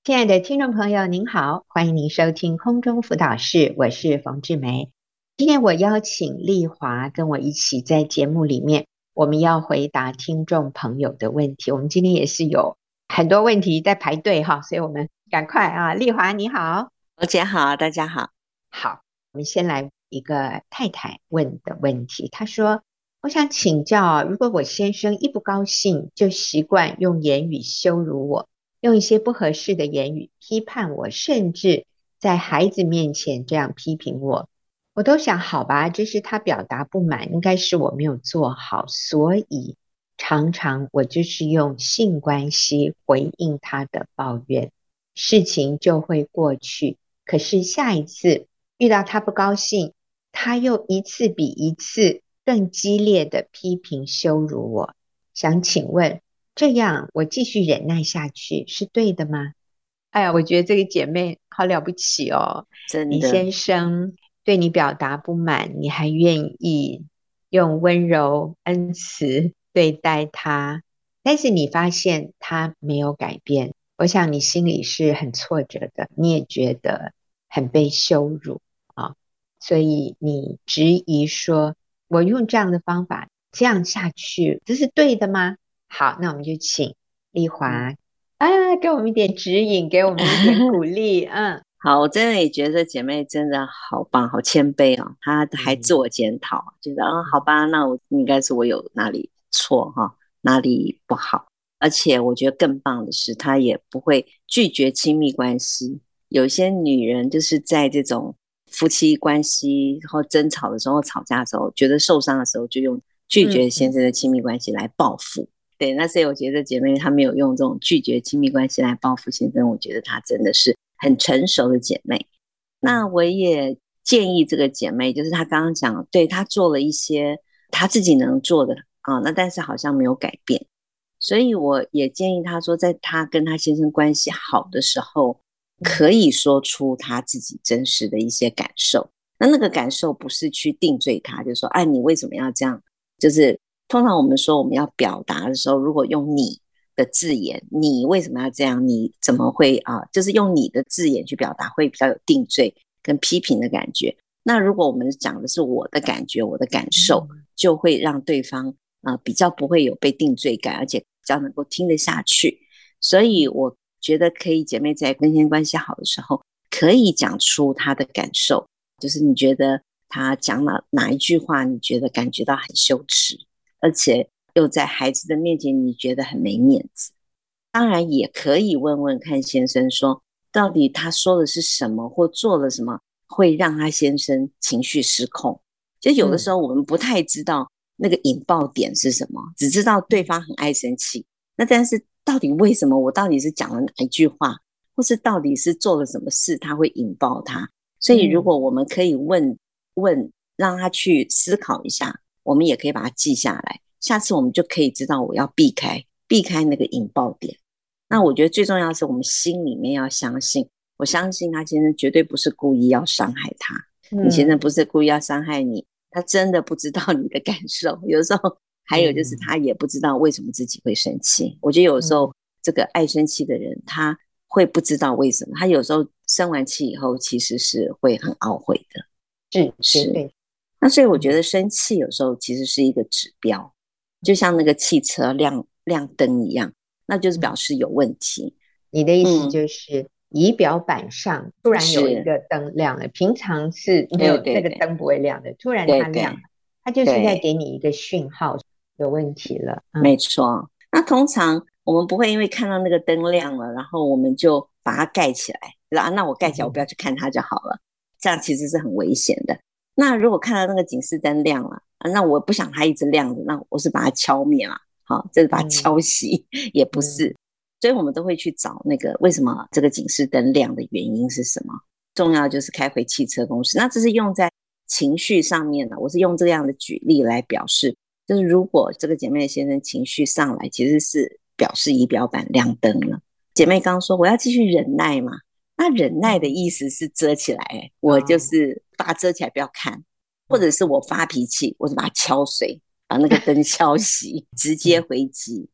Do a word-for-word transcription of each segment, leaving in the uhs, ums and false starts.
亲爱的听众朋友您好，欢迎您收听空中辅导室，我是冯志梅。今天我邀请丽华跟我一起在节目里面，我们要回答听众朋友的问题。我们今天也是有很多问题在排队哈，所以我们赶快啊。丽华你好。 冯姐好，大家好。 好，我们先来一个太太问的问题，她说我想请教，如果我先生一不高兴就习惯用言语羞辱我，用一些不合适的言语批判我，甚至在孩子面前这样批评我，我都想好吧，这是他表达不满，应该是我没有做好，所以常常我就是用性关系回应他的抱怨，事情就会过去。可是下一次遇到他不高兴，他又一次比一次更激烈的批评羞辱我，想请问这样我继续忍耐下去是对的吗？哎呀，我觉得这个姐妹好了不起哦， 真的。 你先生对你表达不满，你还愿意用温柔恩慈对待他，但是你发现他没有改变，我想你心里是很挫折的，你也觉得很被羞辱啊，所以你质疑说我用这样的方法这样下去这是对的吗？好，那我们就请丽华啊，给我们一点指引，给我们一点鼓励。嗯好，我真的也觉得姐妹真的好棒，好谦卑哦。她还自嗯我检讨，觉得啊，好嗯吧，那我应该是我有哪里错哈，哪里不好。而且我觉得更棒的是，她也不会拒绝亲密关系。有一些女人就是在这种夫妻关系然后争吵的时候、吵架的时候，觉得受伤的时候，就用拒绝先嗯嗯生的亲密关系来报复。对，那所以我觉得姐妹她没有用这种拒绝亲密关系来报复先生，我觉得她真的是很成熟的姐妹。那嗯我也建议这个姐妹，就是她刚刚讲，对，她做了一些她自己能做的啊，那但是好像没有改变，所以我也建议她说，在她跟她先生关系好的时候， 嗯可以说出她自己真实的一些感受。那那个感受不是去定罪他，就说，哎，你为什么要这样？就是通常我们说我们要表达的时候，如果用你的字眼，你为什么要这样？你怎么会啊？就是用你的字眼去表达，会比较有定罪跟批评的感觉。那如果我们讲的是我的感觉、我的感受， 嗯就会让对方啊、呃比较不会有被定罪感，而且比较能够听得下去。所以我觉得可以，姐妹在跟先生关系好的时候，可以讲出她的感受，就是你觉得她讲哪哪一句话，你觉得感觉到很羞耻，而且又在孩子的面前你觉得很没面子。当然也可以问问看先生说，到底他说的是什么，或做了什么，会让他先生情绪失控。其实有的时嗯候我们不太知道那个引爆点是什么，只知道对方很爱生气。那但是到底为什么，我到底是讲了哪一句话，或是到底是做了什么事，他会引爆他。所以如嗯果我们可以问问，让他去思考一下，我们也可以把它记下来，下次我们就可以知道我要避开避开那个引爆点。那我觉得最重要的是我们心里面要相信，我相信他先生绝对不是故意要伤害他，你先生嗯不是故意要伤害你，他真的不知道你的感受，有时候还有就是嗯他也不知道为什么自己会生气。我觉得有时候嗯这个爱生气的人他会不知道为什么，他有时候生完气以后其实是会很懊悔的。 是绝是， 对。 那所以我觉嗯得生气有时候其实是一个指标，就像那个汽车亮亮灯一样，那就是表嗯示有问题。 你的意思嗯， 就是仪表板上突然有一是， 个灯亮了，平常是没对有那对对个灯不会亮的，突然它亮了， 对对它就是在对， 给你一个讯号有问题了。嗯没错。那通常我们不会因为看到那个灯亮了，然后我们就把它盖起来，就是啊，那我盖起来，我不要去看它就好了。这样其实是很危险的。那如果看到那个警示灯亮了，啊，那我不想它一直亮着，那我是把它敲灭嘛？好，这是把它敲嗯熄，也不嗯是。所以我们都会去找那个为什么这个警示灯亮的原因是什么。重要就是开回汽车公式。那这是用在情绪上面的，我是用这样的举例来表示，就是如果这个姐妹的先生情绪上来，其实是表示仪表板亮灯了。姐妹刚刚说我要继续忍耐嘛，那忍耐的嗯意思是遮起来、欸，我就哦是把它遮起来不要看，或嗯者是我发脾气，我就把它敲碎，把那个灯敲熄，直接嗯回击。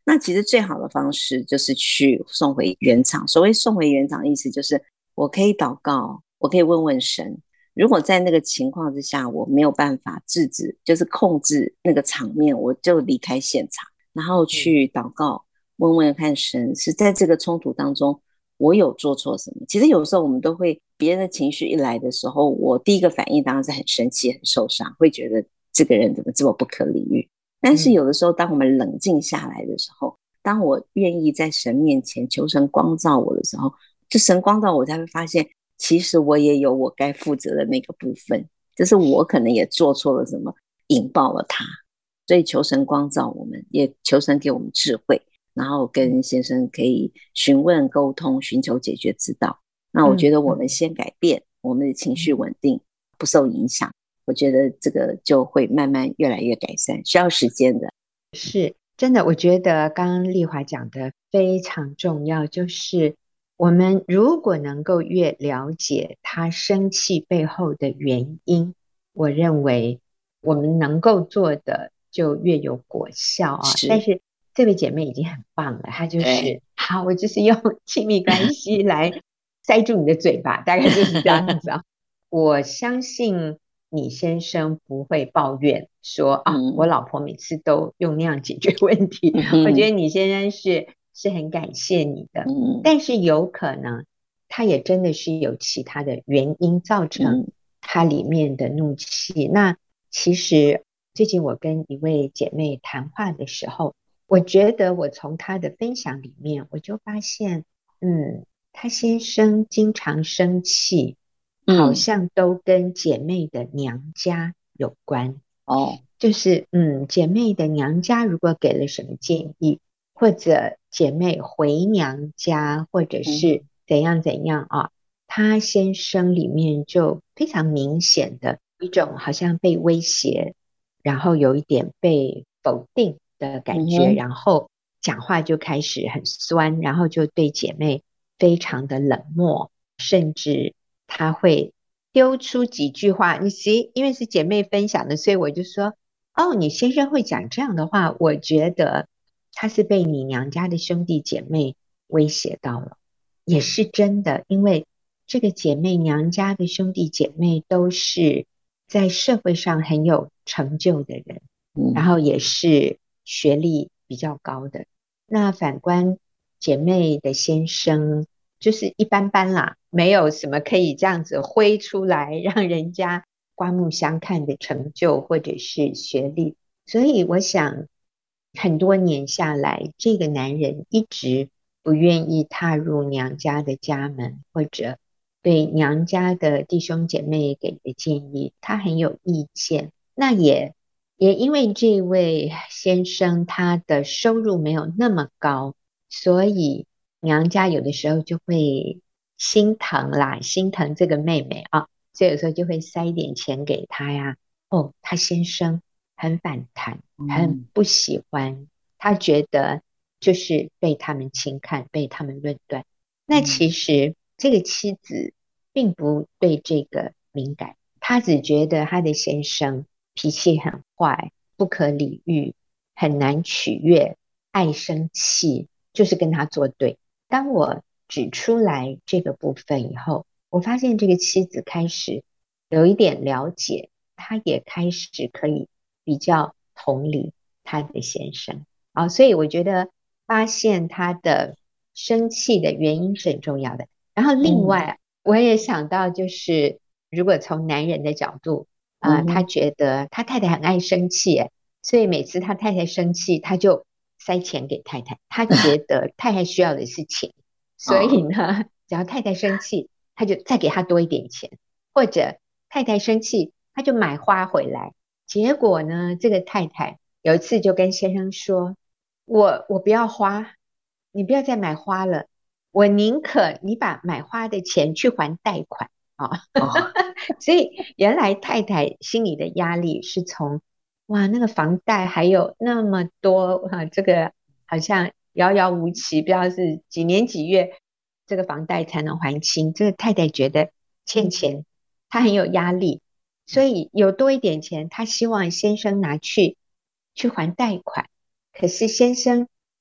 那其实最好的方式就是去送回原厂。所谓送回原厂的意思就是我可以祷告，我可以问问神，如果在那个情况之下我没有办法制止，就是控制那个场面，我就离开现场，然后去祷告，问问看神是在这个冲突当中我有做错什么。其实有时候我们都会，别人的情绪一来的时候，我第一个反应当然是很生气很受伤，会觉得这个人怎么这么不可理喻。但是有的时候当我们冷静下来的时候，当我愿意在神面前求神光照我的时候，就神光照我才会发现，其实我也有我该负责的那个部分，就是我可能也做错了什么，引爆了他。所以求神光照我们，也求神给我们智慧，然后跟先生可以询问沟通，寻求解决之道。那我觉得我们先改变，我们的情绪稳定，不受影响，我觉得这个就会慢慢越来越改善，需要时间的。 是真的，我觉得刚刚丽华讲的非常重要，就是我们如果能够越了解他生气背后的原因，我认为我们能够做的就越有果效啊。 是， 但是这位姐妹已经很棒了，她就是好，我就是用亲密关系来塞住你的嘴巴，大概就是这样子啊。我相信你先生不会抱怨说啊， 嗯、 我老婆每次都用那样解决问题。 嗯、 我觉得你先生是是很感谢你的， 嗯、 但是有可能他也真的是有其他的原因造成他里面的怒气。嗯、那其实最近我跟一位姐妹谈话的时候，我觉得我从她的分享里面我就发现，嗯，她先生经常生气，好像都跟姐妹的娘家有关。 哦， 就是嗯，姐妹的娘家如果给了什么建议，或者姐妹回娘家，或者是怎样怎样啊，她先生里面就非常明显的一种好像被威胁，然后有一点被否定的感觉， 嗯、 然后讲话就开始很酸，然后就对姐妹非常的冷漠，甚至他会丢出几句话。你其因为是姐妹分享的，所以我就说，哦，你先生会讲这样的话，我觉得他是被你娘家的兄弟姐妹威胁到了，也是真的。因为这个姐妹娘家的兄弟姐妹都是在社会上很有成就的人，然后也是学历比较高的。那反观姐妹的先生就是一般般啦，没有什么可以这样子挥出来让人家刮目相看的成就或者是学历。所以我想很多年下来，这个男人一直不愿意踏入娘家的家门，或者对娘家的弟兄姐妹给的建议他很有意见。那也也因为这位先生他的收入没有那么高，所以娘家有的时候就会心疼啦，心疼这个妹妹啊，所以有时候就会塞一点钱给他呀。哦，他先生很反弹，很不喜欢，他觉得就是被他们轻看，被他们论断。那其实这个妻子并不对这个敏感，她只觉得她的先生脾气很坏，不可理喻，很难取悦，爱生气，就是跟他作对。当我指出来这个部分以后，我发现这个妻子开始有一点了解，她也开始可以比较同理她的先生啊，所以我觉得发现他的生气的原因是很重要的。然后另外，我也想到就是如果从男人的角度啊、呃，他觉得他太太很爱生气，所以每次他太太生气，他就塞钱给太太，他觉得太太需要的是钱，所以呢，只要太太生气，他就再给他多一点钱，或者太太生气，他就买花回来。结果呢，这个太太有一次就跟先生说：我我不要花，你不要再买花了，我宁可你把买花的钱去还贷款啊。哦、所以原来太太心里的压力是从哇那个房贷还有那么多啊，这个好像遥遥无期，不知道是几年几月这个房贷才能还清。这个太太觉得欠钱，她很有压力，所以有多一点钱，她希望先生拿去去还贷款。可是先生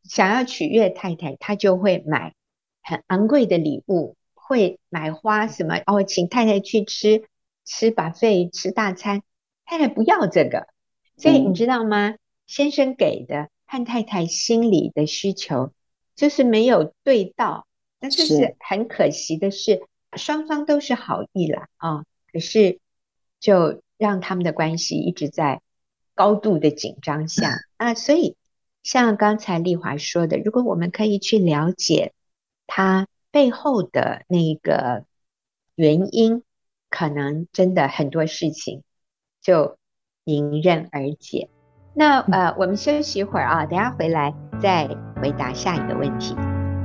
想要取悦太太，他就会买很昂贵的礼物，会买花什么哦，请太太去吃吃 buffet 吃大餐，太太不要这个，所以你知嗯， 道吗？先生给的和太太心里的需求就是没有对到，那这是， 是很可惜的事，双方都是好意啦啊，可是就让他们的关系一直在高度的紧张下啊，所以像刚才丽华说的，如果我们可以去了解他背后的那个原因，可能真的很多事情就迎刃而解。那嗯， 呃，我们休息一会儿啊，等下回来再回答下一个问题。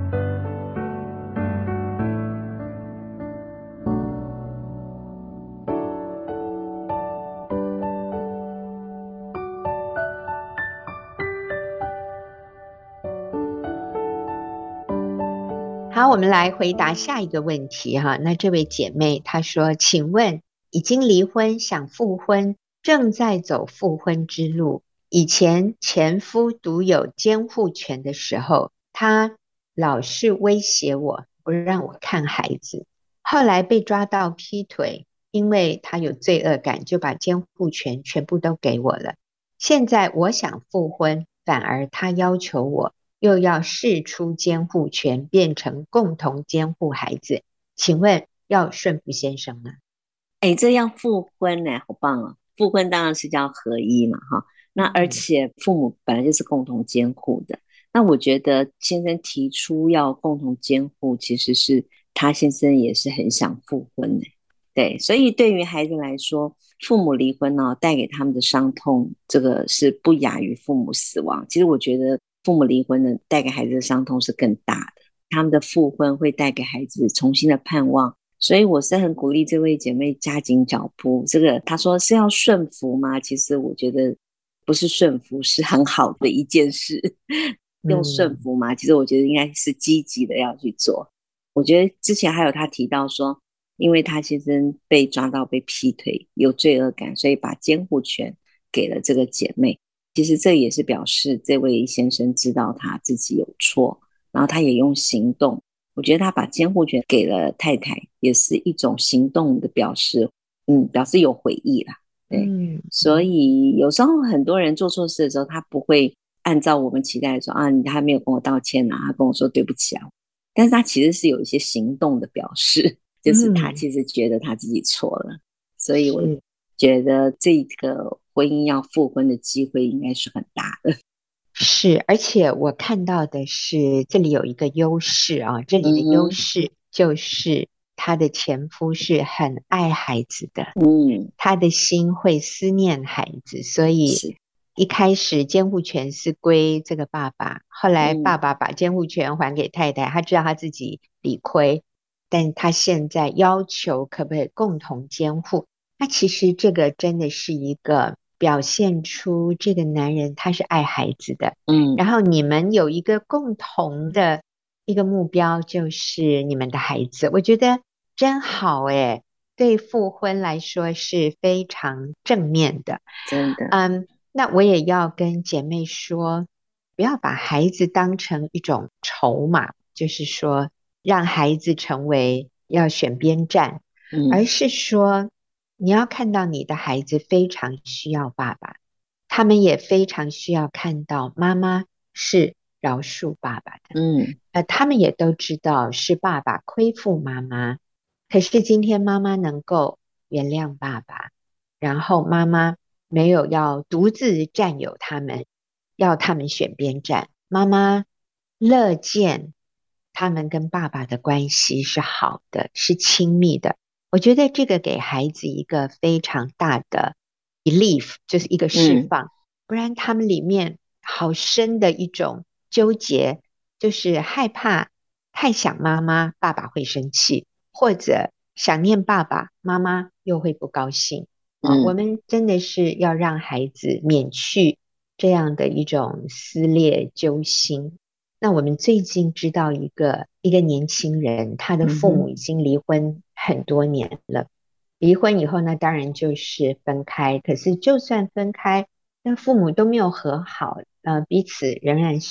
好，我们来回答下一个问题哈。那这位姐妹她说：“请问，已经离婚想复婚，正在走复婚之路。以前前夫独有监护权的时候，他老是威胁我，不让我看孩子。后来被抓到劈腿，因为他有罪恶感，就把监护权全部都给我了。现在我想复婚，反而他要求我。”又要释出监护权，变成共同监护孩子，请问要顺服先生吗？ 哎，这样复婚呢，好棒哦！复婚当然是叫合一嘛，哈。那而嗯且父母本来就是共同监护的。那我觉得先生提出要共同监护，其实是他先生也是很想复婚的。对，所以对于孩子来说，父母离婚呢、带给他们的伤痛，这个是不亚于父母死亡。其实我觉得父母离婚呢，带给孩子的伤痛是更大的。他们的复婚会带给孩子重新的盼望，所以我是很鼓励这位姐妹加紧脚步。这个她说是要顺服吗？其实我觉得不是顺服，是很好的一件事。用顺嗯服吗？其实我觉得应该是积极的要去做。我觉得之前还有他提到说，因为他先生被抓到被劈腿，有罪恶感，所以把监护权给了这个姐妹。其实这也是表示这位先生知道他自己有错，然后他也用行动。我觉得他把监护权给了太太，也是一种行动的表示，嗯，表示有悔意啦。对， 嗯所嗯以有时候很多人做错事的时候，他不会按照我们期待说啊，你还没有跟我道歉啊，他跟我说对不起啊，但是他其实是有一些行动的表示，就是他嗯， 其实觉得他自己错了，所以我是觉得这个婚姻要复婚的机会应该是很大的。 是，而且我看到的是这里有一个优势啊，这里的优嗯势就是她的前夫是很爱孩子的， 嗯， 他的心会思念孩子，所以是， 一开始监护权是归这个爸爸，后来爸嗯爸把监护权还给太太，他知道他自己理亏，但他现在要求可不可以共同监护？那其实这个真的是一个表现出这个男人他是爱孩子的， 嗯然后你们有一个共同的一个目标，就是你们的孩子，我觉得真好诶。对复婚来说是非常正面的。 真的， 嗯，那我也要跟姐妹说，不要把孩子当成一种筹码，就是说让孩子成为要选边站，而嗯是说你要看到你的孩子非常需要爸爸，他们也非常需要看到妈妈是饶恕爸爸的。 嗯呃，他们也都知道是爸爸亏负妈妈，可是今天妈妈能够原谅爸爸，然后妈妈没有要独自占有他们，要他们选边站，妈妈乐见他们跟爸爸的关系是好的，是亲密的。我觉得这个给孩子一个非常大的 belief，就是一个释嗯放，不然他们里面好深的一种纠结，就是害怕太想妈妈，爸爸会生气，或者想念爸爸，妈妈又会不高兴。啊，我嗯们真的是要让孩子免去这样的一种撕裂揪心。那我们最近知道一个一个年轻人，他的父母嗯哼， 已经离婚很多年了。离婚以后呢，当然就是分开。可是就算分开，那父母都没有和好，呃，彼此仍然是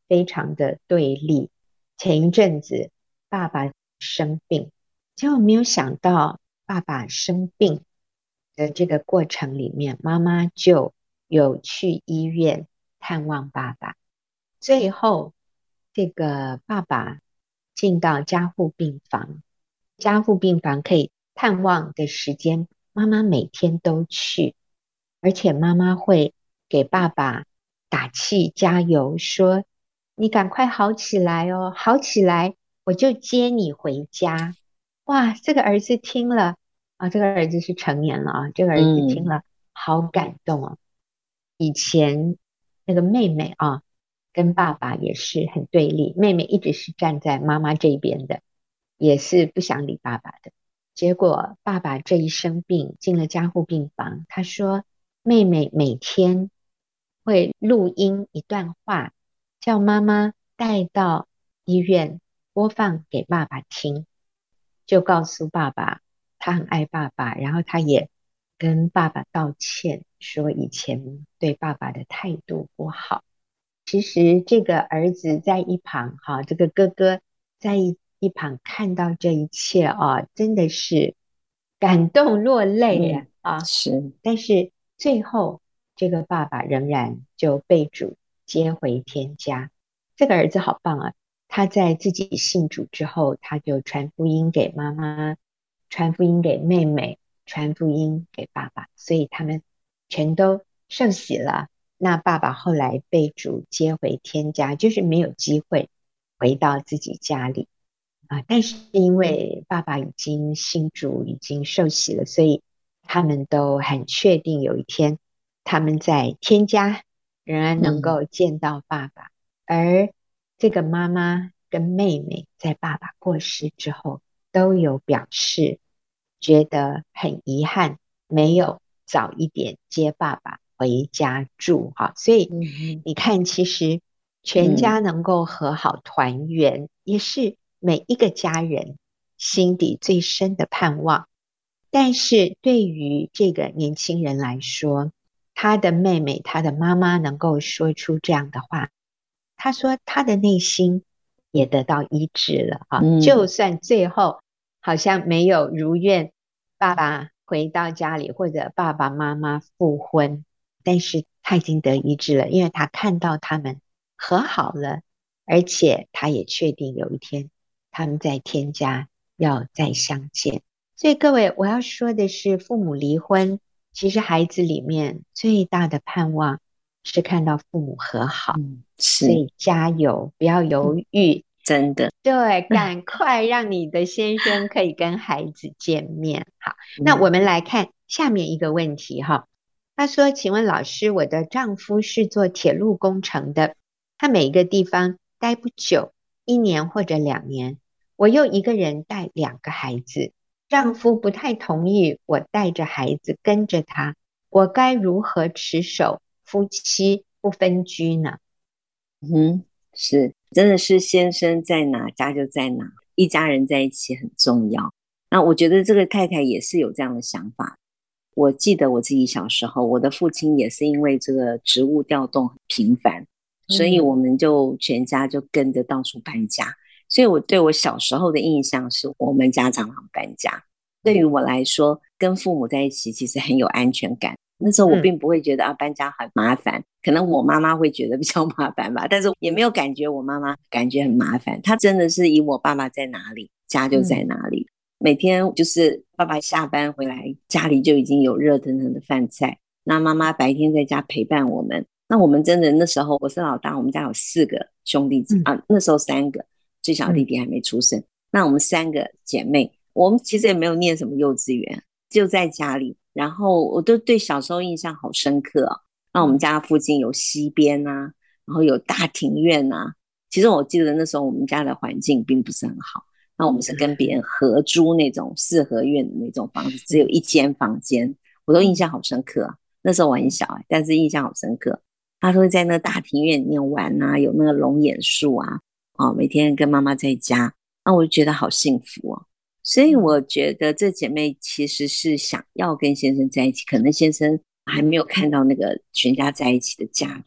非常的对立。前一阵子爸爸生病，结果没有想到爸爸生病的这个过程里面，妈妈就有去医院探望爸爸。最后这个爸爸进到加护病房，加护病房可以探望的时间，妈妈每天都去，而且妈妈会给爸爸打气加油，说你赶快好起来哦，好起来我就接你回家。哇，这个儿子听了啊，这个儿子是成年了啊，这个儿子听嗯了好感动哦。以前那个妹妹啊，跟爸爸也是很对立，妹妹一直是站在妈妈这边的，也是不想理爸爸的。结果爸爸这一生病进了加护病房，他说妹妹每天会录音一段话，叫妈妈带到医院播放给爸爸听，就告诉爸爸他很爱爸爸，然后他也跟爸爸道歉，说以前对爸爸的态度不好。其实这个儿子在一旁哈，这个哥哥在一一旁看到这一切啊，真的是感动落泪呀嗯， 啊！ 是， 但是最后这个爸爸仍然就被主接回天家。这个儿子好棒啊！他在自己信主之后，他就传福音给妈妈，传福音给妹妹，传福音给爸爸，所以他们全都受洗了。那爸爸后来被主接回天家，就是没有机会回到自己家里啊。但是因为爸爸已经信主，已经受洗了，所以他们都很确定有一天他们在天家仍然能嗯够见到爸爸。而这个妈妈跟妹妹在爸爸过世之后都有表示觉得很遗憾，没有早一点接爸爸回家住哈。所以嗯你看，其实全嗯家能够和好团圆，也是每一个家人心底最深的盼望。但是对于这个年轻人来说，他的妹妹他的妈妈能够说出这样的话，他说他的内心也得到医治了啊，就嗯算最后好像没有如愿爸爸回到家里，或者爸爸妈妈复婚，但是他已经得医治了，因为他看到他们和好了，而且他也确定有一天他们在天家要再相见。所以各位，我要说的是，父母离婚，其实孩子里面最大的盼望是看到父母和好， 嗯，是， 所以加油，不要犹豫， 真的。 对，赶快让你的先生可以跟孩子见面。好，那我嗯们来看下面一个问题哈。他说：“请问老师，我的丈夫是做铁路工程的，他每一个地方待不久，一年或者两年，我又一个人带两个孩子，丈夫不太同意我带着孩子跟着他，我该如何持守夫妻不分居呢？” 嗯，是，真的是先生在哪，家就在哪，一家人在一起很重要。那我觉得这个太太也是有这样的想法。我记得我自己小时候，我的父亲也是因为这个职务调动很频繁，所以嗯我们就全家就跟着到处搬家。所以我对我小时候的印象是我们家常常搬家。对于我来说，跟父母在一起其实很有安全感。那时候我嗯并不会觉得啊搬家很麻烦，可能我妈妈会觉得比较麻烦吧，但是也没有感觉我妈妈感觉很麻烦。她真的是以我爸爸在哪里，家就在嗯哪里。每天就是爸爸下班回来，家里就已经有热腾腾的饭菜。那妈妈白天在家陪伴我们。那我们真的那时候我是老大，我们家有四个兄弟嗯啊，那时候三个，最小弟弟还没出生。那我们三个姐妹，我们其实也没有念什么幼稚园，就在家里。然后我都对小时候印象好深刻哦。那我们家附近有溪边啊，然后有大庭院啊。其实我记得那时候我们家的环境并不是很好。那我们是跟别人合租那种四合院的那种房子，只有一间房间，我都印象好深刻啊。那时候我很小哎，但是印象好深刻。他都会在那大庭院里面玩啊，有那个龙眼树啊，哦，每天跟妈妈在家，那我就觉得好幸福哦。所以我觉得这姐妹其实是想要跟先生在一起，可能先生还没有看到那个全家在一起的价值。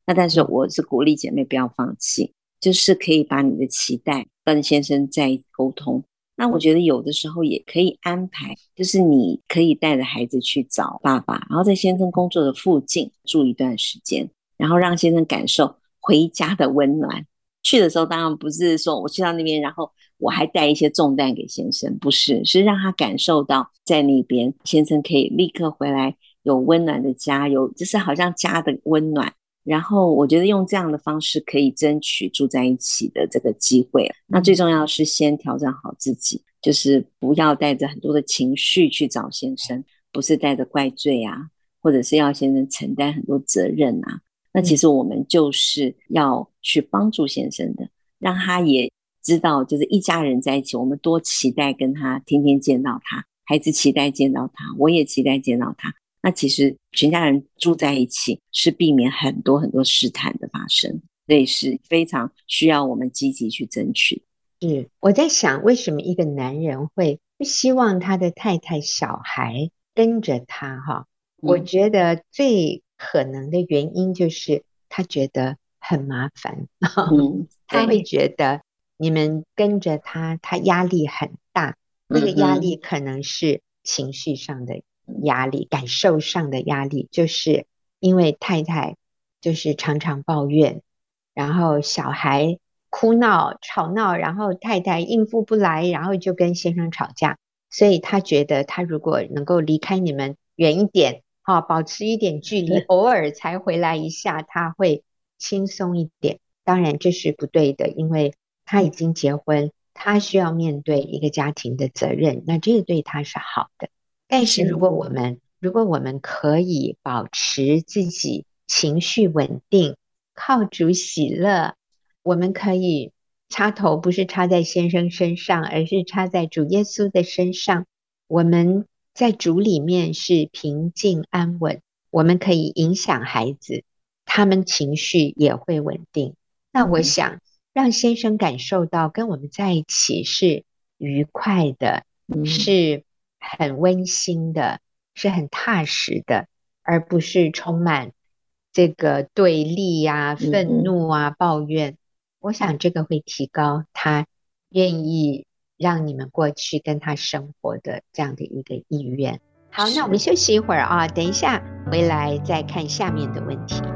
那但是我是鼓励姐妹不要放弃，就是可以把你的期待跟先生再沟通。那我觉得有的时候也可以安排，就是你可以带着孩子去找爸爸，然后在先生工作的附近住一段时间，然后让先生感受回家的温暖。去的时候当然不是说我去到那边然后我还带一些重担给先生，不是，是让他感受到在那边先生可以立刻回来，有温暖的家，有就是好像家的温暖。然后我觉得用这样的方式可以争取住在一起的这个机会。那最重要的是先调整好自己，就是不要带着很多的情绪去找先生，不是带着怪罪啊，或者是要先生承担很多责任啊。那其实我们就是要去帮助先生的，让他也知道就是一家人在一起，我们多期待跟他天天见到他，孩子期待见到他，我也期待见到他。那其实全家人住在一起是避免很多很多试探的发生，所以是非常需要我们积极去争取。 是我在想，为什么一个男人会不希望他的太太小孩跟着他哈？我嗯觉得最可能的原因就是他觉得很麻烦， 嗯， 他会对， 觉得你们跟着他，他压力很大，那个压嗯哼， 力可能是情绪上的压力，感受上的压力，就是因为太太就是常常抱怨，然后小孩哭闹吵闹，然后太太应付不来，然后就跟先生吵架，所以他觉得他如果能够离开你们远一点，哈、保持一点距离，偶尔才回来一下，他会轻松一点。当然这是不对的，因为他已经结婚，他需要面对一个家庭的责任，那这个对他是好的。但是如是， 果我们如果我们可以保持自己情绪稳定，靠主喜乐，我们可以插头不是插在先生身上，而是插在主耶稣的身上。我们在主里面是平静安稳，我们可以影响孩子，他们情绪也会稳定。那我想让先生感受到跟我们在一起是愉快的， 嗯是很温馨的，是很踏实的，而不是充满这个对立啊、愤嗯嗯， 怒啊、抱怨。我想这个会提高他愿意让你们过去跟他生活的这样的一个意愿。好，那我们是。 休息一会儿啊，等一下回来再看下面的问题。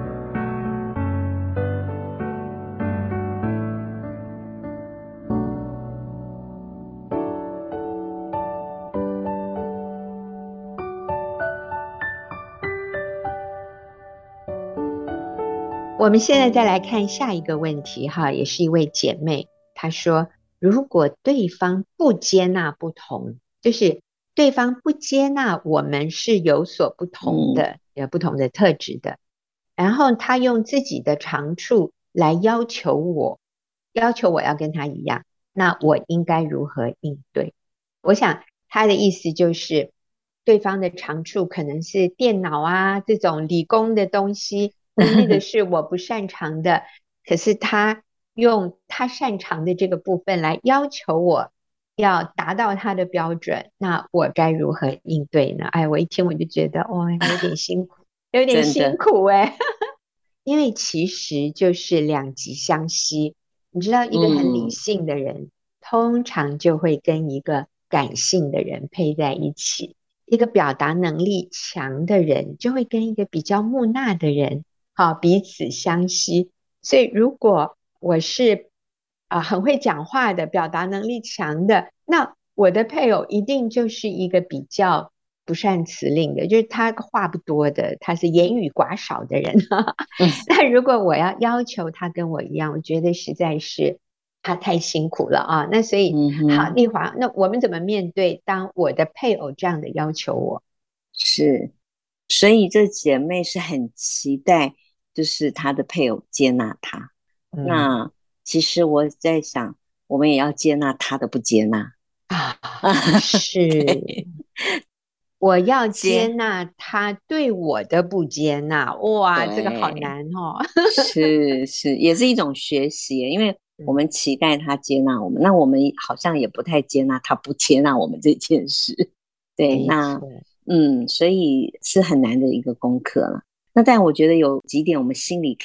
我们现在再来看下一个问题哈，也是一位姐妹，她说，如果对方不接纳不同，就是对方不接纳我们是有所不同嗯的，有不同的特质的，然后他用自己的长处来要求我，要求我要跟他一样，那我应该如何应对？我想他的意思就是，对方的长处可能是电脑啊这种理工的东西，那那个是我不擅长的，可是他用他擅长的这个部分来要求我要达到他的标准，那我该如何应对呢？哎，我一听我就觉得，哇、有点辛苦，有点辛真的， 苦哎、因为其实就是两极相吸。你知道，一个很理嗯性的人，通常就会跟一个感性的人配在一起；一个表达能力强的人，就会跟一个比较木讷的人，好，彼此相吸。所以，如果我是啊、呃很会讲话的，表达能力强的，那我的配偶一定就是一个比较不善辞令的，就是他话不多的，他是言语寡少的人。 嗯那如果我要要求他跟我一样，我觉得实在是他太辛苦了啊。那所以，好， 嗯哼， 丽华，那我们怎么面对当我的配偶这样的要求我？ 是，所以这姐妹是很期待，就是她的配偶接纳她。 嗯那其实我在想，我们也要接纳她的不接纳。 啊，是对， 我要接接， 纳他对我的不接纳，哇，这个好对， 难哦。 是是，也是一种学习，因为我嗯， 们期待她接纳我们，那我们好像也不太接纳她不接纳我们这件事。对，那没错， 嗯，所以是很难的一个功课了。那但我觉得有几点我们心里可以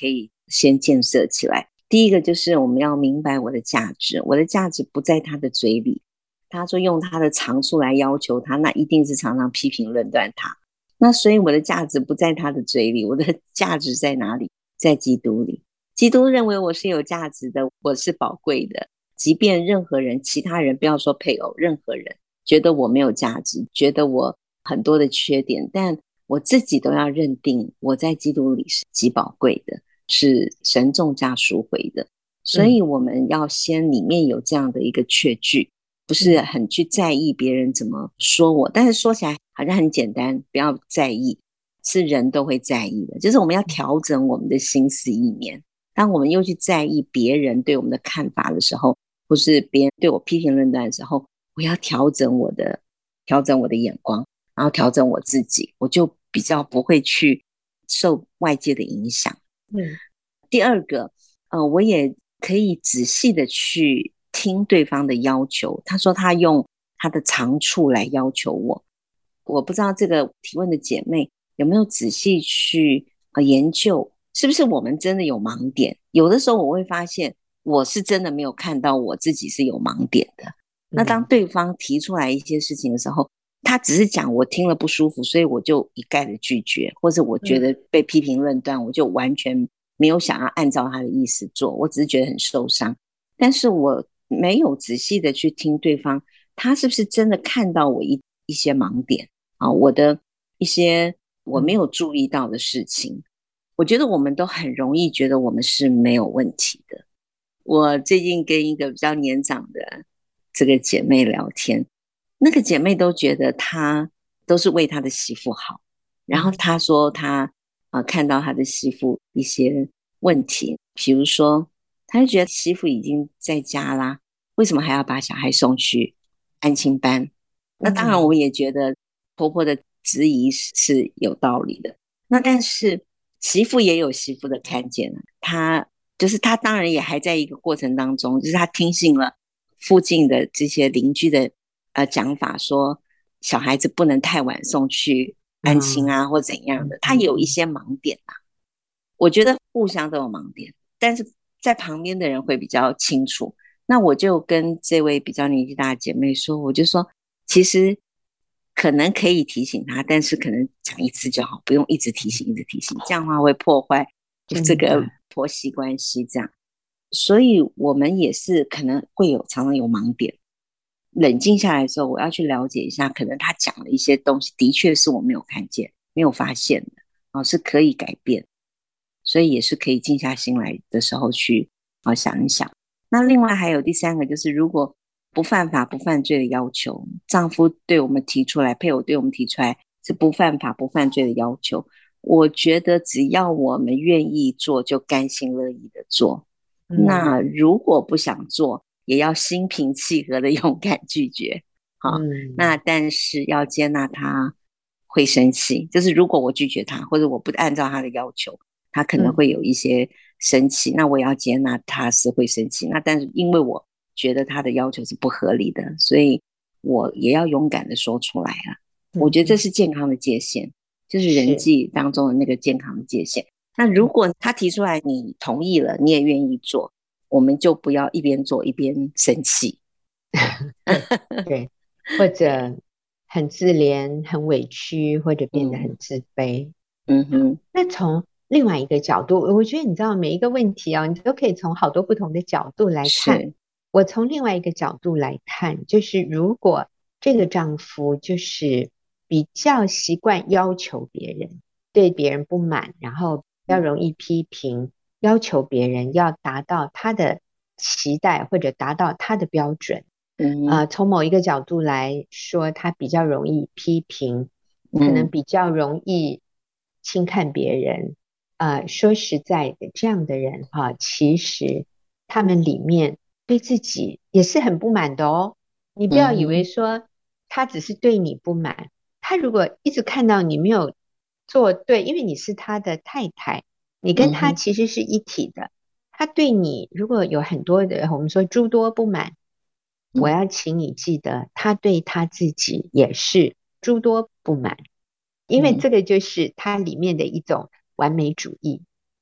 先建设起来。第一个就是我们要明白我的价值，我的价值不在他的嘴里。他说用他的长处来要求他，那一定是常常批评论断他。那所以我的价值不在他的嘴里，我的价值在哪里？在基督里。基督认为我是有价值的，我是宝贵的。即便任何人，其他人，不要说配偶，任何人觉得我没有价值，觉得我很多的缺点，但我自己都要认定我在基督里是极宝贵的，是神重价赎回的。所以我们要先里面有这样的一个确据，不是很去在意别人怎么说我，但是说起来好像很简单，不要在意，是人都会在意的。就是我们要调整我们的心思意念。当我们又去在意别人对我们的看法的时候，或是别人对我批评论断的时候，我要调整我的调整我的眼光，然后调整我自己，我就比较不会去受外界的影响。 嗯， 第二个，呃，我也可以仔细的去听对方的要求。他说他用他的长处来要求我，我不知道这个提问的姐妹有没有仔细去、呃、研究，是不是我们真的有盲点？有的时候我会发现我是真的没有看到我自己是有盲点的。那当对方提出来一些事情的时候，他只是讲我听了不舒服，所以我就一概的拒绝，或者我觉得被批评论断，我就完全没有想要按照他的意思做，我只是觉得很受伤。但是我没有仔细的去听对方，他是不是真的看到我一一些盲点啊？我的一些我没有注意到的事情。我觉得我们都很容易觉得我们是没有问题的。我最近跟一个比较年长的这个姐妹聊天，那个姐妹都觉得她都是为她的媳妇好，然后她说她、呃、看到她的媳妇一些问题，比如说她就觉得媳妇已经在家啦，为什么还要把小孩送去安亲班？那当然我也觉得婆婆的质疑是有道理的，那但是媳妇也有媳妇的看见，她就是她当然也还在一个过程当中，就是她听信了附近的这些邻居的呃讲法，说小孩子不能太晚送去安亲啊、嗯、或怎样的，她有一些盲点啊。我觉得互相都有盲点，但是在旁边的人会比较清楚。那我就跟这位比较年纪大的姐妹说，我就说其实可能可以提醒她，但是可能讲一次就好，不用一直提醒一直提醒，这样的话会破坏这个婆媳关系这样。所以我们也是可能会有常常有盲点，冷静下来之后我要去了解一下，可能他讲的一些东西的确是我没有看见没有发现的、哦、是可以改变，所以也是可以静下心来的时候去、哦、想一想。那另外还有第三个，就是如果不犯法不犯罪的要求，丈夫对我们提出来，配偶对我们提出来是不犯法不犯罪的要求，我觉得只要我们愿意做，就甘心乐意的做。那如果不想做，也要心平气和的勇敢拒绝。好，那但是要接纳他会生气，就是如果我拒绝他，或者我不按照他的要求，他可能会有一些生气、嗯、那我要接纳他是会生气，那但是因为我觉得他的要求是不合理的，所以我也要勇敢的说出来啊、嗯、我觉得这是健康的界限，就是人际当中的那个健康的界限。那如果他提出来你同意了，你也愿意做，我们就不要一边做一边生气对, 对，或者很自怜很委屈，或者变得很自卑。 嗯哼， 那从另外一个角度，我觉得你知道每一个问题啊，你都可以从好多不同的角度来看。我从另外一个角度来看，就是如果这个丈夫就是比较习惯要求别人，对别人不满，然后比较容易批评，要求别人要达到他的期待或者达到他的标准。嗯，呃，从某一个角度来说，他比较容易批评，可能比较容易轻看别人。呃，说实在的，这样的人哈、啊，其实他们里面对自己也是很不满的哦。你不要以为说他只是对你不满，他如果一直看到你没有做对，因为你是他的太太，你跟他其实是一体的，他对你如果有很多的我们说诸多不满，我要请你记得他对他自己也是诸多不满，因为这个就是他里面的一种完美主义。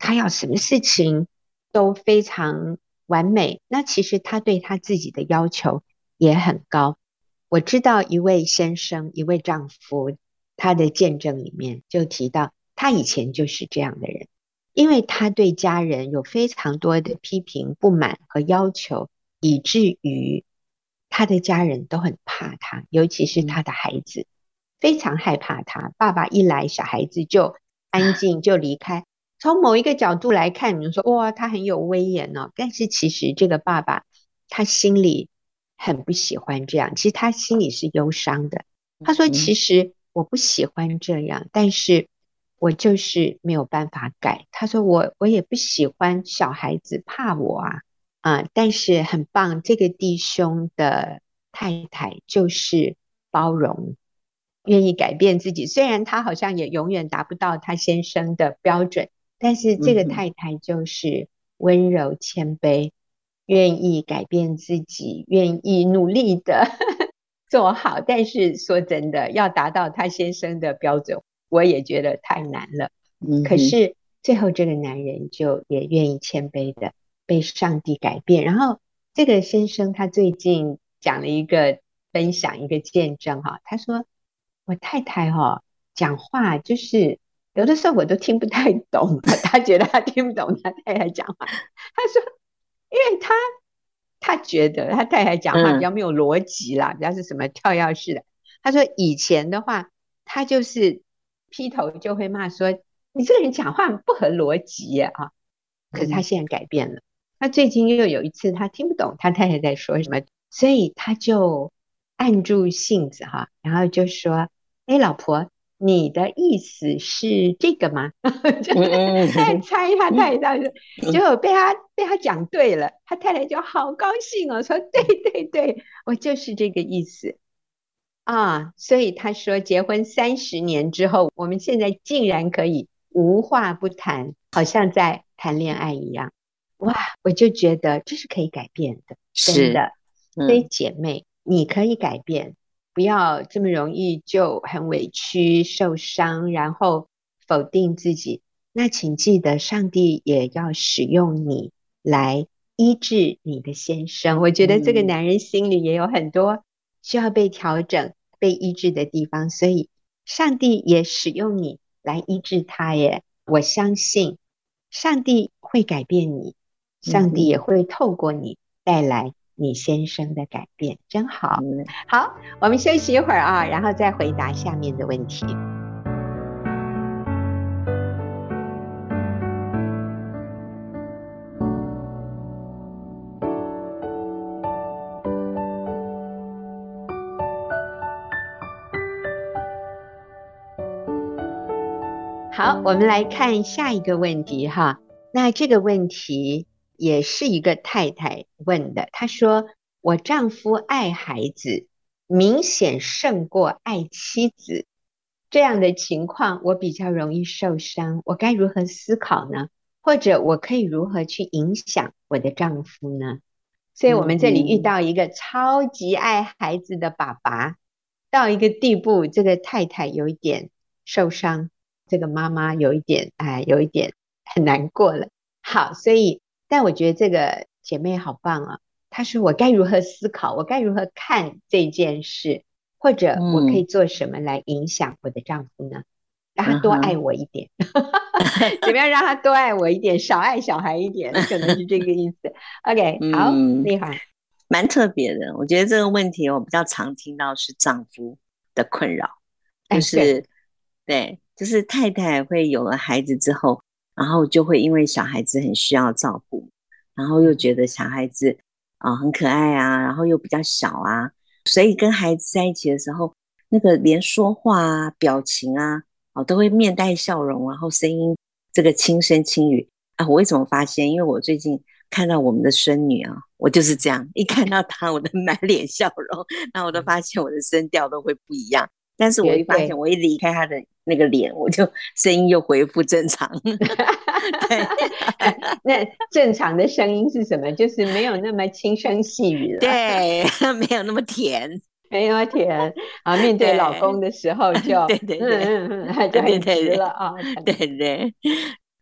他要什么事情都非常完美，那其实他对他自己的要求也很高。我知道一位先生，一位丈夫，他的见证里面就提到，他以前就是这样的人，因为他对家人有非常多的批评、不满和要求，以至于他的家人都很怕他，尤其是他的孩子，非常害怕他。爸爸一来，小孩子就安静，就离开。从某一个角度来看，你说哇，他很有威严哦，但是其实这个爸爸他心里很不喜欢这样，其实他心里是忧伤的。他说其实我不喜欢这样，但是我就是没有办法改。他说我我也不喜欢小孩子怕我啊啊，但是很棒，这个弟兄的太太就是包容，愿意改变自己，虽然他好像也永远达不到他先生的标准，但是这个太太就是温柔谦卑，愿意改变自己，愿意努力的做好。但是说真的，要达到他先生的标准，我也觉得太难了。可是最后这个男人就也愿意谦卑的被上帝改变。然后这个先生他最近讲了一个分享，一个见证哈，他说我太太哈讲话就是有的时候我都听不太懂，他觉得他听不懂他太太讲话。他说因为他他觉得他太太讲话比较没有逻辑啦，比较是什么跳跃式的。他说以前的话他就是劈头就会骂说你这个人讲话不合逻辑耶啊！可是他现在改变了，他最近又有一次他听不懂他太太在说什么，所以他就按住性子哈，然后就说哎老婆你的意思是这个吗？就在猜他太太，结果被他被他讲对了，他太太就好高兴哦，说对对对，我就是这个意思啊。所以他说结婚三十年之后，我们现在竟然可以无话不谈，好像在谈恋爱一样。哇，我就觉得这是可以改变的，真的。所以姐妹，你可以改变，不要这么容易就很委屈受伤，然后否定自己。那请记得上帝也要使用你来医治你的先生。我觉得这个男人心里也有很多需要被调整被医治的地方，所以上帝也使用你来医治他耶。我相信上帝会改变你，上帝也会透过你带来你先生的改变，真好。好，我们休息一会儿啊，然后再回答下面的问题。好，我们来看下一个问题哈。那这个问题也是一个太太问的，她说我丈夫爱孩子明显胜过爱妻子，这样的情况我比较容易受伤，我该如何思考呢？或者我可以如何去影响我的丈夫呢？所以我们这里遇到一个超级爱孩子的爸爸，到一个地步，这个太太有一点受伤，这个妈妈有一点哎，有一点很难过了。好，所以但我觉得这个姐妹好棒啊，她说我该如何思考，我该如何看这件事，或者我可以做什么来影响我的丈夫呢？让他多爱我一点怎么样让他多爱我一点，少爱小孩一点，可能是这个意思。OK， 好，丽华蛮特别的。我觉得这个问题我比较常听到是丈夫的困扰，就是、哎、对, 对就是太太会有了孩子之后，然后就会因为小孩子很需要照顾，然后又觉得小孩子、呃、很可爱啊，然后又比较小啊，所以跟孩子在一起的时候，那个连说话啊表情啊、哦、都会面带笑容，然后声音这个轻声轻语啊。我为什么发现？因为我最近看到我们的孙女啊，我就是这样，一看到她我的满脸笑容，然后我都发现我的声调都会不一样，但是我一发现我一离开她的那个脸，我就声音又恢复正常对那正常的声音是什么？就是没有那么轻声细语了， 对没有那么甜， 没那么甜啊。面对老公的时候就对对对嗯嗯嗯就很直了啊。 对对对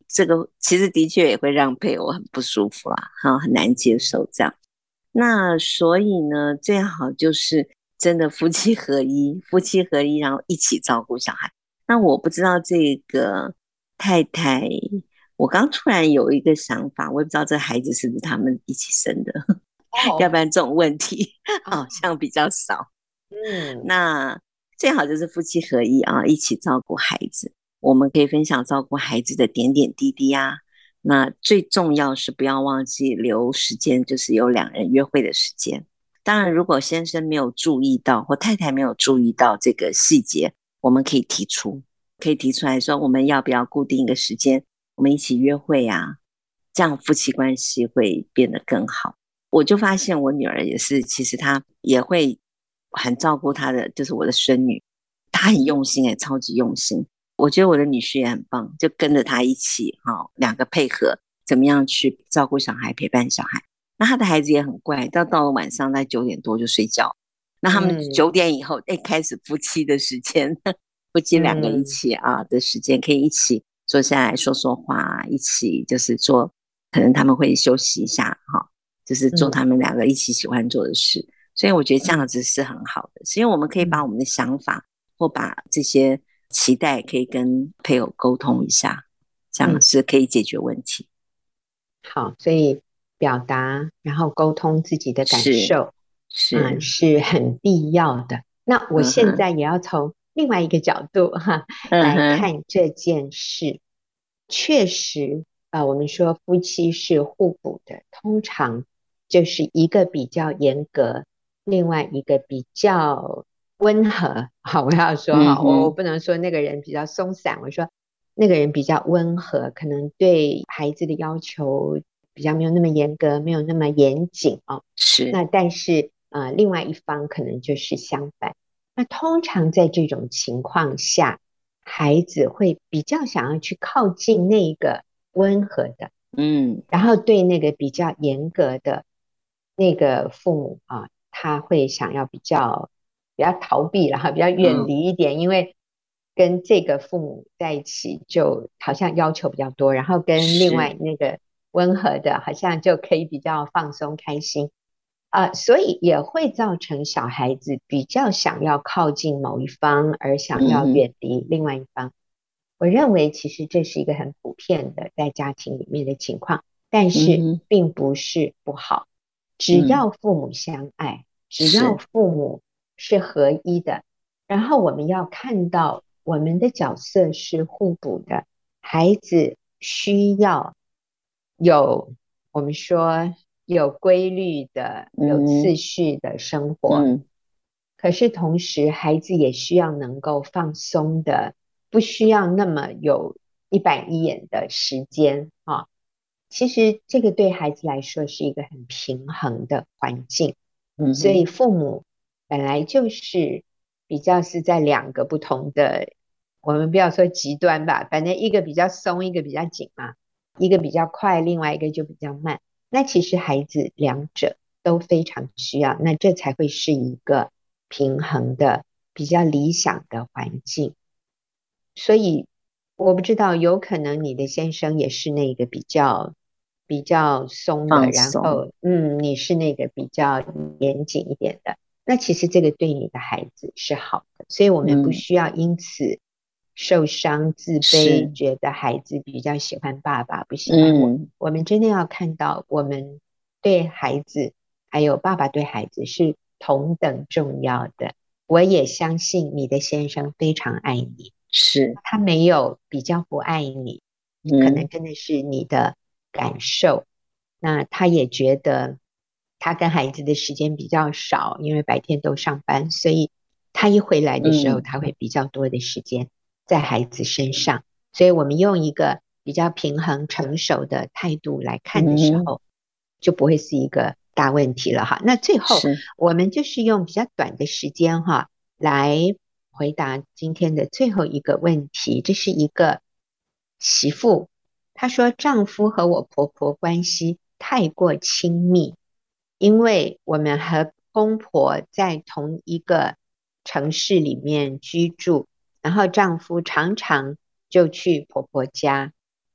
这个其实的确也会让配偶很不舒服啦，哈，很难接受这样。那所以呢，最好就是真的夫妻合一，夫妻合一，然后一起照顾小孩。那我不知道这个太太，我刚突然有一个想法，我也不知道这孩子是不是他们一起生的，要哦不然这种问题好哦， 像比较少。 嗯那最好就是夫妻合一啊，一起照顾孩子。我们可以分享照顾孩子的点点滴滴啊。那最重要是不要忘记留时间，就是有两人约会的时间。当然，如果先生没有注意到，或太太没有注意到这个细节，我们可以提出，可以提出来说，我们要不要固定一个时间，我们一起约会啊？这样夫妻关系会变得更好。我就发现我女儿也是，其实她也会很照顾她的，就是我的孙女，她很用心诶，超级用心。我觉得我的女婿也很棒，就跟着她一起哈、哦，两个配合，怎么样去照顾小孩，陪伴小孩。那他的孩子也很怪，到到了晚上在九点多就睡觉。那他们嗯九点以后，哎，开始夫妻的时间，夫妻两个一嗯起啊的时间，可以一起坐下来说说话，一起就是做，可能他们会休息一下哈，就是做嗯他们两个一起喜欢做的事。所以我觉得这样嗯子是很好的，是因为我们可以把嗯， 我们的想法或把这些期待可以跟配偶沟通一下，这样嗯是可以解决问题。 好，所以表达然后沟通自己的感是受，嗯， 是， 是很必要的。那我嗯哼现在也要从另外一个角度哈来嗯哼。 看这件事。确实，呃，我们说夫妻是互补的，通常就是一个比较严格，另外一个比较温和。好，我要说哈，我我嗯哼， 不能说那个人比较松散，我说那个人比较温和，可能对孩子的要求比较没有那么严格，没有那么严谨哦。 是， 那但是呃，另外一方可能就是相反。那通常在这种情况下，孩子会比较想要去靠近那个温和的， 嗯然后对那个比较严格的那个父母啊，他会想要比较比较逃避，然后比较远嗯， 离一点，因为跟这个父母在一起就好像要求比较多，然后跟另是， 外那个温和的，好像就可以比较放松开心。啊、所以也会造成小孩子比较想要靠近某一方，而想要嗯哼， 远离另外一方。我认为其实这是一个很普遍的在家庭里面的情况，但是嗯哼， 并不是不好。只嗯， 要父母相爱，只要是， 父母是合一的，然后我们要看到我们的角色是互补的，孩子需要有我们说有规律的、有嗯次序的生活， 嗯可是同时孩子也需要能够放松的，不需要那么有一板一眼的时间啊。其实这个对孩子来说是一个很平衡的环境，所以嗯哼， 父母本来就是比较是在两个不同的，我们不要说极端吧，反正一个比较松，一个比较紧嘛，一个比较快，另外一个就比较慢。那其实孩子两者都非常需要，那这才会是一个平衡的、比较理想的环境。所以我不知道，有可能你的先生也是那个比较比较松的， 放松， 然后嗯，你是那个比较严谨一点的。那其实这个对你的孩子是好的，所以我们不嗯， 需要因此受伤、自卑， 是， 觉得孩子比较喜欢爸爸，不喜欢我。 嗯我们真的要看到，我们对孩子还有爸爸对孩子是同等重要的。我也相信你的先生非常爱你。 是， 他没有比较不爱你，可能嗯真的是你的感受。那他也觉得他跟孩子的时间比较少，因为白天都上班，所以他一回来的时候， 嗯他会比较多的时间在孩子身上。所以我们用一个比较平衡、成熟的态度来看的时嗯， 候，就不会是一个大问题了哈。那最后是， 我们就是用比较短的时间哈，来回答今天的最后一个问题。这是一个媳妇，她说丈夫和我婆婆关系太过亲密，因为我们和公婆在同一个城市里面居住，然后丈夫常常就去婆婆家，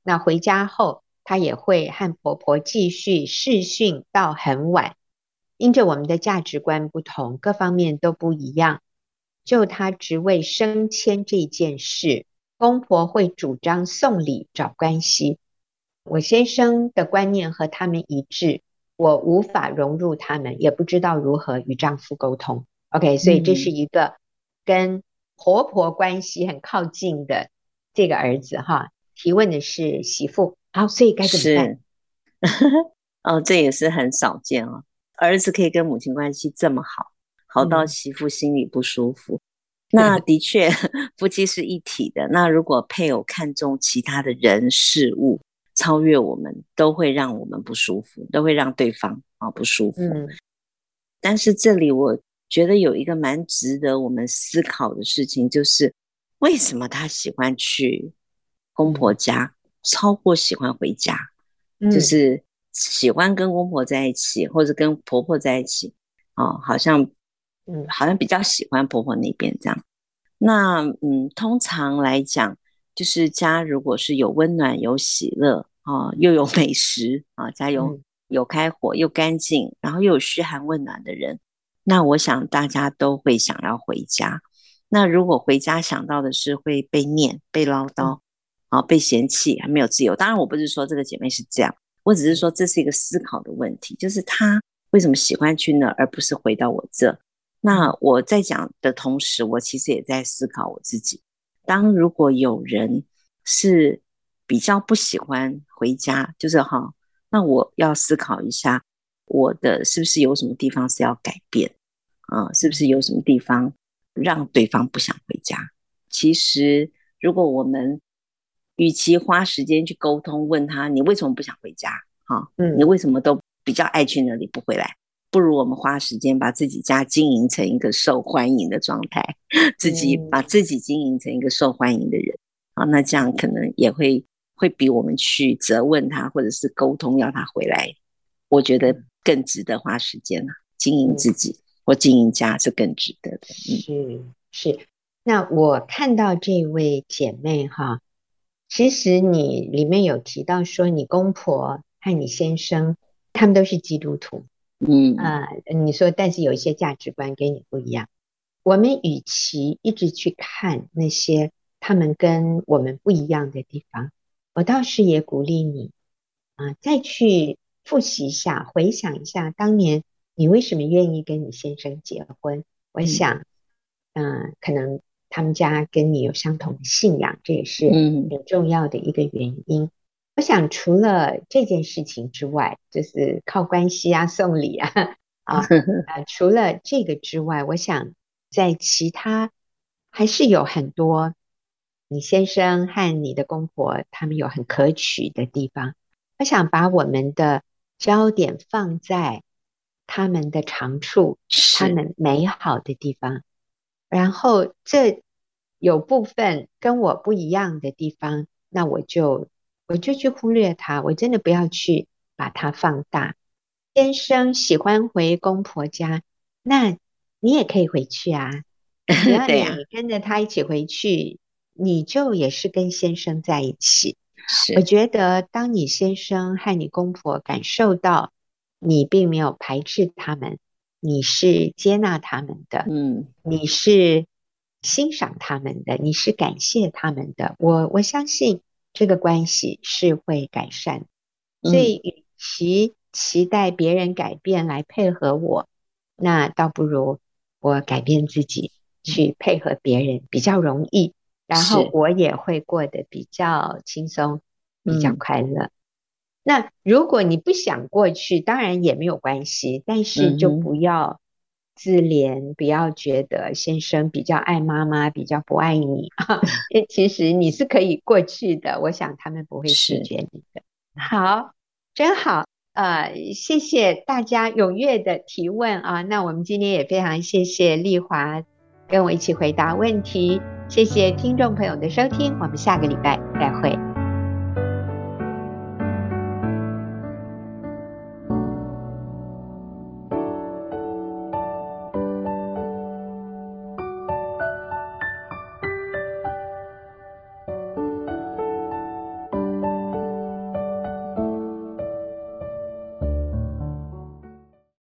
那回家后她也会和婆婆继续视讯到很晚，因着我们的价值观不同，各方面都不一样，就她职位升迁这件事，公婆会主张送礼找关系，我先生的观念和他们一致，我无法融入他们，也不知道如何与丈夫沟通。 OK， 所以这是一个跟婆婆关系很靠近的这个儿子哈，提问的是媳妇，好，所以该怎么办？ 哦，这也是很少见哦，儿子可以跟母亲关系这么好，好到媳妇心里不舒服。嗯、那的确夫妻是一体的，那如果配偶看重其他的人事物超越我们，都会让我们不舒服，都会让对方啊不舒服。嗯，但是这里我觉得有一个蛮值得我们思考的事情，就是为什么他喜欢去公婆家、嗯、超过喜欢回家、嗯、就是喜欢跟公婆在一起或者跟婆婆在一起、哦、好像嗯，好像比较喜欢婆婆那边这样。那嗯，通常来讲，就是家如果是有温暖、有喜乐啊、哦，又有美食啊、哦，家有、嗯、有开火又干净，然后又有嘘寒问暖的人，那我想大家都会想要回家。那如果回家想到的是会被念、被唠叨、啊、被嫌弃，还没有自由。当然，我不是说这个姐妹是这样，我只是说这是一个思考的问题，就是她为什么喜欢去那，而不是回到我这？那我在讲的同时，我其实也在思考我自己。当如果有人是比较不喜欢回家，就是哈，那我要思考一下，我的是不是有什么地方是要改变啊、呃？是不是有什么地方让对方不想回家？其实，如果我们与其花时间去沟通，问他你为什么不想回家？哈，你为什么都比较爱去那里不回来？不如我们花时间把自己家经营成一个受欢迎的状态，自己把自己经营成一个受欢迎的人啊，那这样可能也会会比我们去责问他或者是沟通要他回来，我觉得更值得花时间啊。经营自己、嗯、或经营家是更值得的。 嗯、是是。那我看到这位姐妹哈，其实你里面有提到说你公婆和你先生他们都是基督徒。嗯啊、呃，你说，但是有一些价值观跟你不一样。我们与其一直去看那些他们跟我们不一样的地方，我倒是也鼓励你啊、呃，再去复习一下，回想一下当年你为什么愿意跟你先生结婚。我想，嗯、呃，可能他们家跟你有相同的信仰，这也是很重要的一个原因。嗯，我想除了这件事情之外，就是靠关系啊、送礼啊啊、呃，除了这个之外，我想在其他还是有很多你先生和你的公婆他们有很可取的地方。我想把我们的焦点放在他们的长处，他们美好的地方，然后这有部分跟我不一样的地方，那我就我就去忽略它，我真的不要去把它放大。先生喜欢回公婆家，那你也可以回去啊，只要你跟着他一起回去，你就也是跟先生在一起。我觉得当你先生和你公婆感受到你并没有排斥他们，你是接纳他们的，嗯，你是欣赏他们的，你是感谢他们的，我我相信这个关系是会改善。所以与其期待别人改变来配合我，那倒不如我改变自己去配合别人比较容易，然后我也会过得比较轻松，比较快乐。嗯，那如果你不想过去，当然也没有关系，但是就不要自怜，不要觉得先生比较爱妈妈，比较不爱你啊。其实你是可以过去的，我想他们不会拒绝你的。好，真好。呃，谢谢大家踊跃的提问啊！那我们今天也非常谢谢丽华跟我一起回答问题，谢谢听众朋友的收听，我们下个礼拜再会。